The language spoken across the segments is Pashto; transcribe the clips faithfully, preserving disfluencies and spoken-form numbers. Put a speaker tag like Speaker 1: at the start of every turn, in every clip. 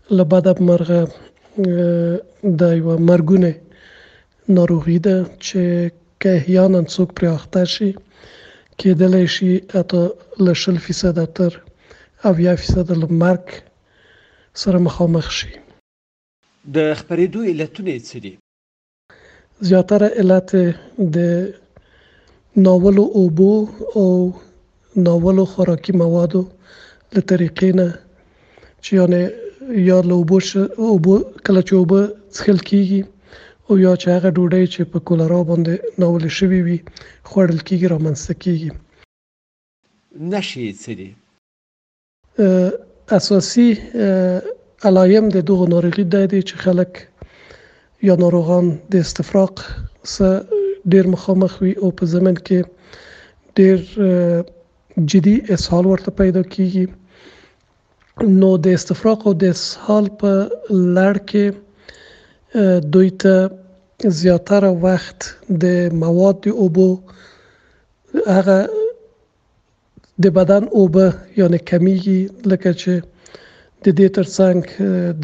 Speaker 1: له بده مرغه دا یوه مرګونې ناروغي ده چې که احیانا څوک پرې اخته شي کېدلی شي حتی له شل فیصده تر اویا فیصده له مرګ سره مخامخ شي.
Speaker 2: د خپرېدو علتونه یې څه دي؟
Speaker 1: زیاتره علت د ناولو اوبو او ناولو خوراکي موادو له طریقې نه چې یعنې یا له اوبو اوبو کله چې اوبه څښل کېږي او یا چې هغه ډوډۍ چې په کولرا باندې ناولې شوې وي خوړل کېږي رامنځته کېږي.
Speaker 2: نښې یې څه دي؟
Speaker 1: اساسي علایم د دغو ناروغي دا دی چې خلک یا ناروغان د استفراق سره ډېر مخامخ وي او په ضمن کې ډېر جدي اسهال ورته پیدا کېږي. نو د استفراق او د اسهال په لړ کې دوی ته زیاتره وخت د مواد د اوبو هغه د بدن اوبه یعنې کمیږي، لکه چې د دې ترڅنګ د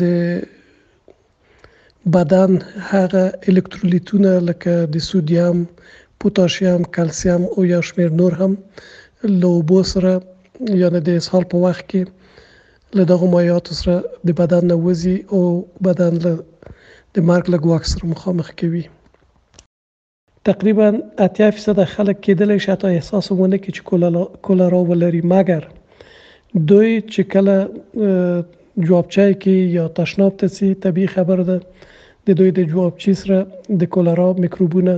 Speaker 1: بدن هغه الکترولیتونه لکه د سودیم، پوتاشیم، کلسیم او یا شمېر نور هم له اوبو سره یعنې د اسهال په وخت کې له دغو مایعاتو سره د بدن نه وځي او بدن له د مرګ له ګواښ سره مخامخ کوي. تقریبا اتیا فیصده خلک کېدلی شي حتی احساس ونه کړي چې کولرا ولري، مګر دوی چې کله جوابچای کې یا تشناب ته ځي طبیعي خبر ده د دوی د جوابچي سره د کولرا میکروبونه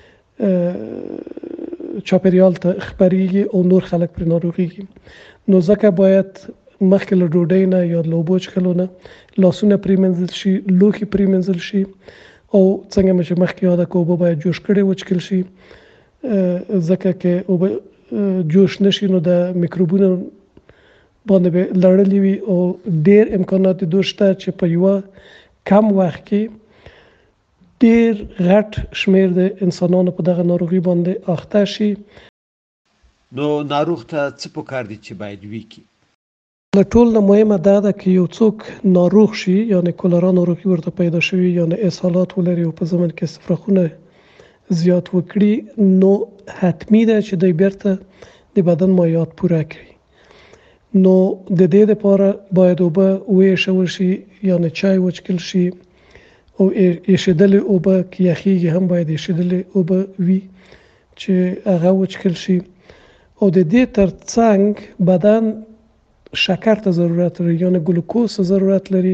Speaker 1: چاپیریال ته خپریږي او نور خلک پرې ناروغېږي. نو ځکه باید مخکې له ډوډۍ نه یا له اوبو څښلو نه لاسونه پرېمنځل شي، لوښي پرېمنځل شي او څنګه مې چې مخکې یاده کړه اوبه باید جوش کړې وڅښل شي، ځکه که اوبه جوش نشي نو د میکروبونو باندې به لړلې وي او ډېر امکانات د دوی شته چې په یوه کم وخت کې ډېر غټ شمېر د انسانانو په دغه ناروغي باندې اخته شي.
Speaker 2: نو ناروغ ته څه پکار دي چې باید وکړي؟
Speaker 1: له ټول نه مهمه دا ده که یو څوک ناروغ شي یعنې کولرا ناروغي ورته پیدا شوي یعنې اسهالات ولري او په ضمن کې استفراقونه زیات وکړي نو حتمي ده چې دوی بیرته د بدن مایعات پوره کړي. نو د دې لپاره باید اوبه وایشول شي یعنې چای وڅښل شي او ایشېدلې اوبه که یخېږي هم باید ایشېدلې اوبه وي چې هغه وڅښل شي. او د دې ترڅنګ بدن شکر ته ضرورت لري یعنې ګلوکوز ته ضرورت لري،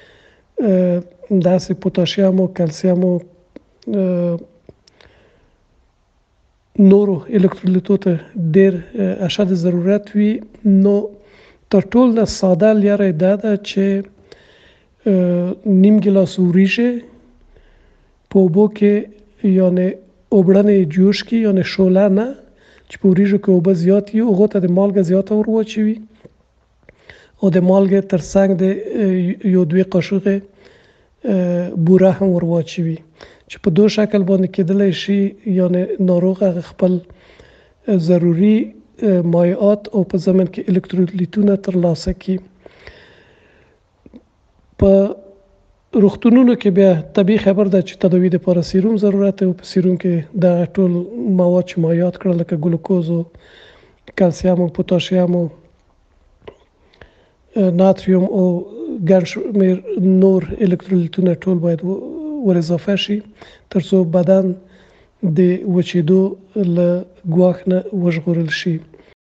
Speaker 1: داسې پوتاشیم او کلسیم او نورو الکترولیتو ته ډېر اشد ضرورت وي. نو تر ټول نه ساده لاره دا ده چې نیم ګیلاس وریژې په اوبو کې یعنې اوبړنې جوش کړي یعنې شوله نه چې په وریژو کې اوبه زیات وي، هغو ته د مالګه زیاته ور واچوي او د مالګې ترڅنګ د یو دوې قاشوغې بوره هم ور واچوي چې په دو شکل باندې کېدلی شي یعنې ناروغ هغه خپل ضروري مایعات او په ضمن کې الکترولیتونه ترلاسه کړي. په روغتونونو کې بیا طبیعي خبر ده چې تداوي دپاره سیروم ضرورت دی او په سیروم کې دغه ټول مواد چې ما یاد کړل لکه ګلوکوز او کلسیم او پوتاشیم او ناتریوم او ګڼ شمېر نور الکترولیتونه ټول باید ور اضافه شي تر څو بدن د وچېدو له ګواښ نه وژغورل شي.